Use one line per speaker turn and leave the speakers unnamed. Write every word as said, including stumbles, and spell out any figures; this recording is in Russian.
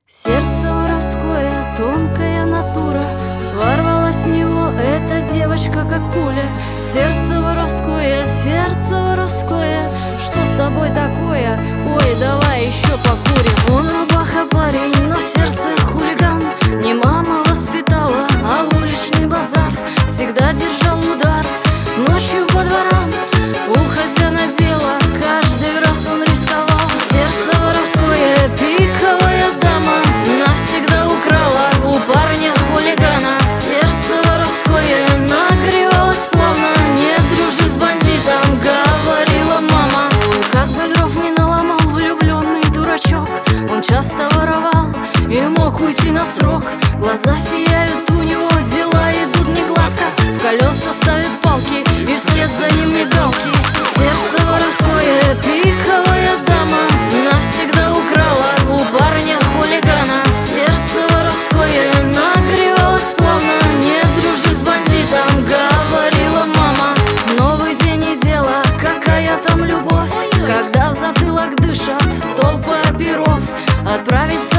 Сердце воровское, тонкая натура, ворвалась в него эта девочка, как пуля. Сердце воровское, сердце воровское, что с тобой такое? Ой, давай еще покурим. Он рубаха парень, но в сердце хулиган. Не мама воспитала, а уличный базар. Всегда держал удар ночью по дворам, уходя на дело, каждый раз он рисковал. Сердце воровское, пиковая дама, навсегда украла у парня хулигана. Сердце воровское нагревалось плавно, не дружи с бандитом, говорила мама. Как бы дров не наломал влюбленный дурачок, он часто воровал и мог уйти на срок. Глаза сияют у него, дела идут не гладко, в колеса ставят палки и вслед за ним мигалки. Сердце воровское, пиковая дама, навсегда украла у парня хулигана. Сердце воровское нагревалось плавно, не дружи с бандитом, говорила мама. Новый день и дело, какая там любовь, когда в затылок дышат толпы оперов. Отправить